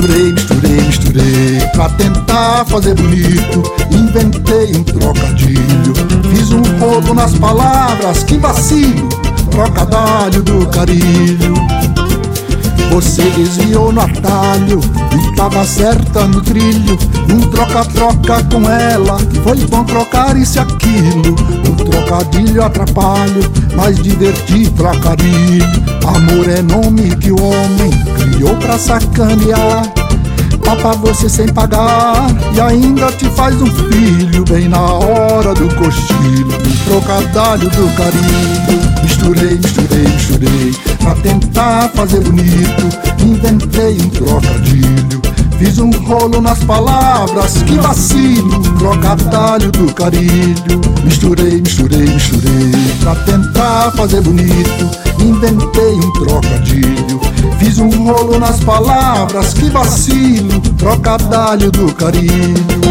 Misturei pra tentar fazer bonito. Inventei um trocadilho, fiz um rolo nas palavras, que vacilo, trocadalho do carilho. Você desviou no atalho e tava certa no trilho. Um troca-troca com ela, foi bom trocar isso e aquilo. Um trocadilho atrapalho, mas divertir trocadilho. Amor é nome que o homem criou pra sacanear. Papa você sem pagar e ainda te faz um filho bem na hora do cochilo. Um trocadalho do carinho. Misturei pra tentar fazer bonito. Inventei um trocadilho, fiz um rolo nas palavras, que vacilo, trocadalho do carilho. Misturei pra tentar fazer bonito. Inventei um trocadilho, fiz um rolo nas palavras, que vacilo, trocadalho do carilho.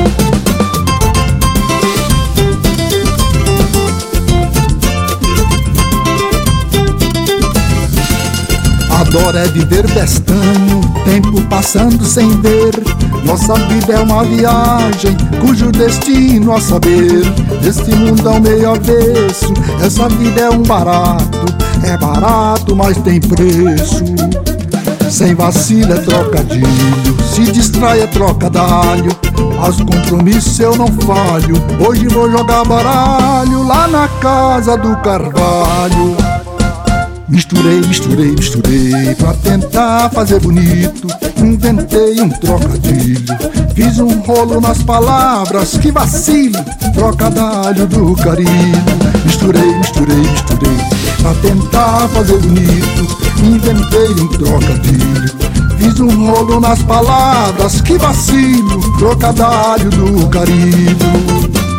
Adoro é viver bestando, tempo passando sem ver. Nossa vida é uma viagem, cujo destino a saber. Deste mundão meio avesso, essa vida é um barato. É barato, mas tem preço. Sem vacilo é trocadilho, se distrai é trocadalho. Aos compromissos eu não falho, hoje vou jogar baralho lá na casa do Carvalho. Misturei pra tentar fazer bonito. Inventei um trocadilho, fiz um rolo nas palavras, que vacilo, trocadalho do carilho. Misturei pra tentar fazer bonito. Inventei um trocadilho, fiz um rolo nas palavras, que vacilo, trocadalho do carilho.